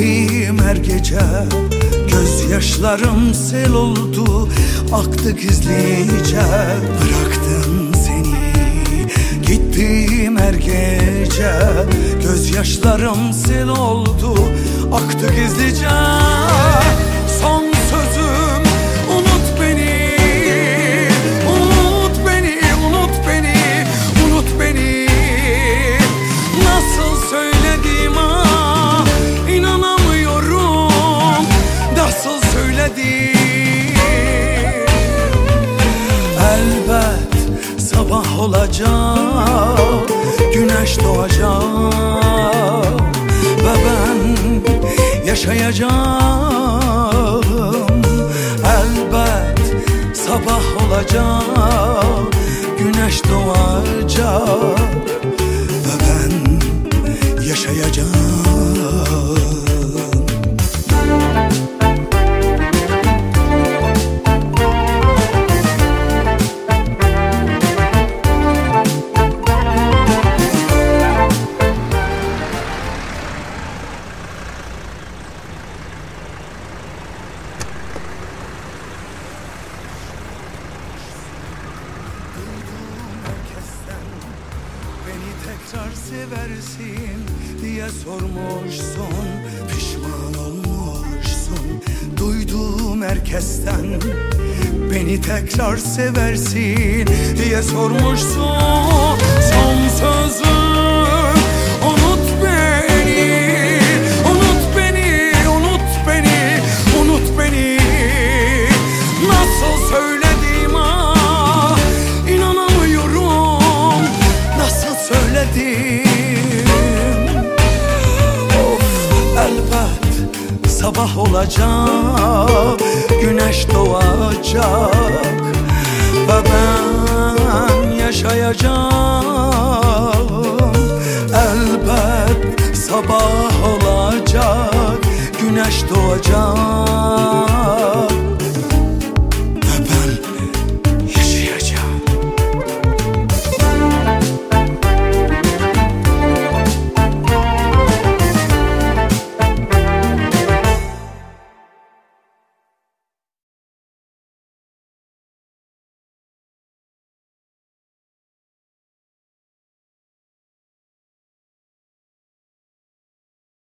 Gittiğim her gece gözyaşlarım sel oldu, aktı gizlice. Bıraktım seni gittiğim her gece, gözyaşlarım sel oldu, aktı gizlice. Son sözüm unut beni, unut beni, unut beni, unut beni. Nasıl söylediğime inanamıyorum, nasıl söyledim. Elbet sabah olacak, güneş doğacak ve ben yaşayacağım. Elbet sabah olacak, güneş doğacak ve ben yaşayacağım. Beni tekrar seversin diye sormuşsun, pişman olmuşsun. Duyduğum herkesten beni tekrar seversin diye sormuşsun. Son sözüm unut beni, unut beni, unut beni, unut beni. Nasıl söylediğime inanamıyorum, nasıl söyledim. Of, elbet sabah olacak, güneş doğacak ve ben yaşayacağım. Elbet sabah olacak, güneş doğacak